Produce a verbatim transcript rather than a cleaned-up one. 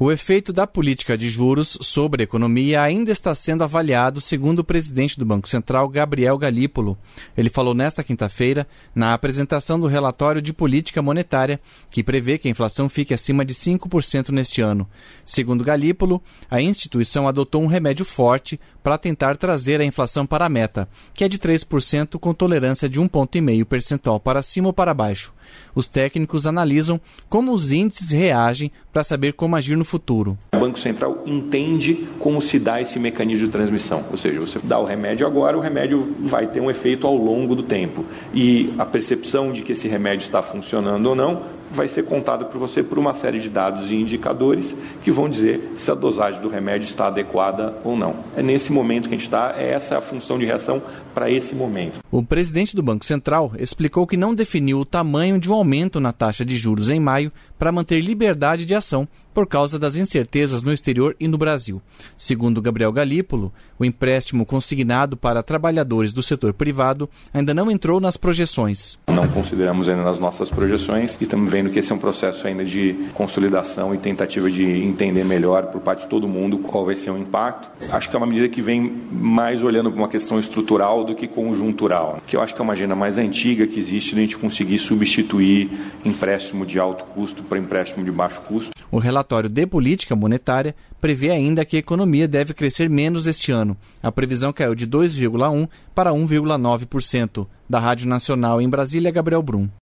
O efeito da política de juros sobre a economia ainda está sendo avaliado, segundo o presidente do Banco Central, Gabriel Galípolo. Ele falou nesta quinta-feira, na apresentação do relatório de política monetária, que prevê que a inflação fique acima de cinco por cento neste ano. Segundo Galípolo, a instituição adotou um remédio forte para tentar trazer a inflação para a meta, que é de três por cento com tolerância de um vírgula cinco ponto percentual para cima ou para baixo. Os técnicos analisam como os índices reagem para saber como agir no futuro. O Banco Central entende como se dá esse mecanismo de transmissão, ou seja, você dá o remédio agora, o remédio vai ter um efeito ao longo do tempo. E a percepção de que esse remédio está funcionando ou não vai ser contada por você por uma série de dados e indicadores que vão dizer se a dosagem do remédio está adequada ou não. É nesse momento que a gente está, é essa a função de reação para esse momento. O presidente do Banco Central explicou que não definiu o tamanho de um aumento na taxa de juros em maio para manter liberdade de ação por causa das incertezas no exterior e no Brasil. Segundo Gabriel Galípolo, o empréstimo consignado para trabalhadores do setor privado ainda não entrou nas projeções. Não consideramos ainda nas nossas projeções e estamos vendo que esse é um processo ainda de consolidação e tentativa de entender melhor por parte de todo mundo qual vai ser o impacto. Acho que é uma medida que vem mais olhando para uma questão estrutural do que conjuntural, que eu acho que é uma agenda mais antiga que existe de a gente conseguir substituir empréstimo de alto custo para empréstimo de baixo custo. O relatório de política monetária prevê ainda que a economia deve crescer menos este ano. A previsão caiu de dois vírgula um por cento para um vírgula nove por cento. Da Rádio Nacional em Brasília, Gabriel Brum.